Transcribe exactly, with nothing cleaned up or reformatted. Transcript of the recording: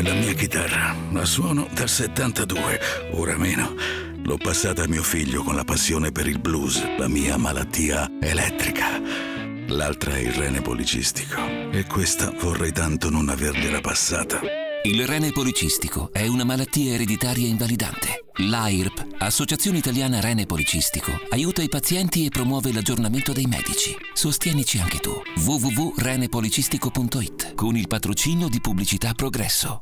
è la mia chitarra. La suono dal settantadue, ora meno. L'ho passata a mio figlio con la passione per il blues, la mia malattia elettrica. L'altra è il rene policistico e questa vorrei tanto non avergliela passata. Il rene policistico è una malattia ereditaria invalidante. L'A I R P, Associazione Italiana Rene Policistico, aiuta i pazienti e promuove l'aggiornamento dei medici. Sostienici anche tu. w w w punto rene policistico punto i t con il patrocinio di Pubblicità Progresso.